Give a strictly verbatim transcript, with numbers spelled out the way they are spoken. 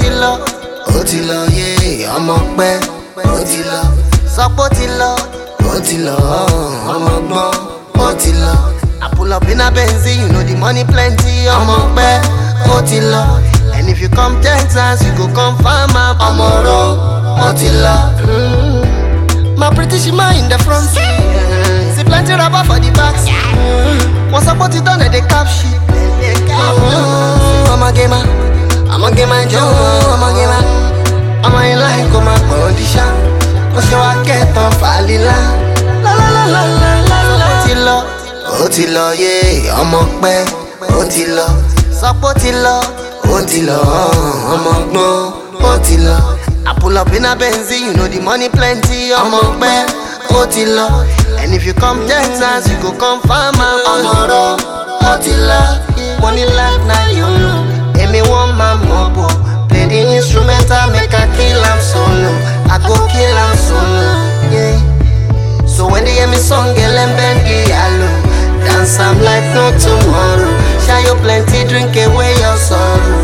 ti lọ, ó ti lọ, yeah, ọmọ pẹ́, ó ti lọ. Sọ pé ó ti lọ, ó ti lọ, ọmọ gbọ́n, ó ti lọ. I pull up in a Benzie, you know the money plenty, ọmọ pẹ́, ó ti lọ. And if you come Texas, you go come farm am, ọmọ ro, ó ti lọ. Mm. My pretty shima in the front, mm. See plenty rubber for the back. Mm. Once I put it on, they cap shit. Mm. I'm a gamer, I'm a gamer, Joe, I'm a gamer. I'm a like on my condition. Cause you are get on falila. La la la la la la la. Ó ti lọ, ó ti lọ, yeah, ọmọ pẹ́, ó ti lọ. Sọ pé ó ti lọ, ó ti lọ, ọmọ gbọ́n, ó ti lọ. I pull up in a Benzie, you know the money plenty, ọmọ pẹ́, ó ti lọ. And if you come Texas, you go come farm am, ọmọ ro, ó ti lọ. Money life na you know. Emi want my mobo. Play the instrumental, make I kill am solo. I go kill am solo, yeah. So when they hear me song, girl, them bend the yellow. Dance am like no tomorrow. Share you plenty, drink away your sorrow.